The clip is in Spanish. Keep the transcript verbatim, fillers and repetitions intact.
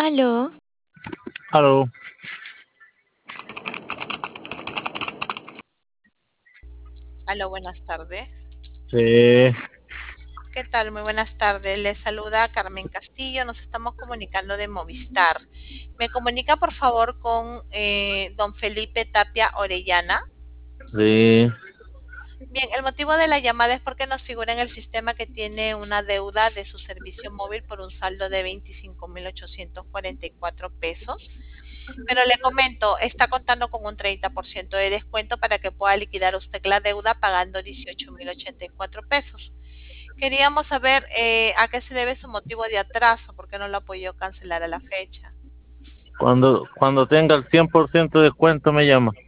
Aló, Aló, Aló, buenas tardes. sí, ¿Qué tal? Muy buenas tardes. Les saluda Carmen Castillo. Nos estamos comunicando de Movistar. ¿Me comunica por favor con eh, don Felipe Tapia Orellana? sí, Bien, el motivo de la llamada es porque nos figura en el sistema que tiene una deuda de su servicio móvil por un saldo de veinticinco mil ochocientos cuarenta y cuatro pesos. Pero le comento, está contando con un treinta por ciento de descuento para que pueda liquidar usted la deuda pagando dieciocho mil ochenta y cuatro pesos. Queríamos saber eh, a qué se debe su motivo de atraso, por qué no lo apoyó cancelar a la fecha. cuando, cuando tenga el cien por ciento de descuento me llama.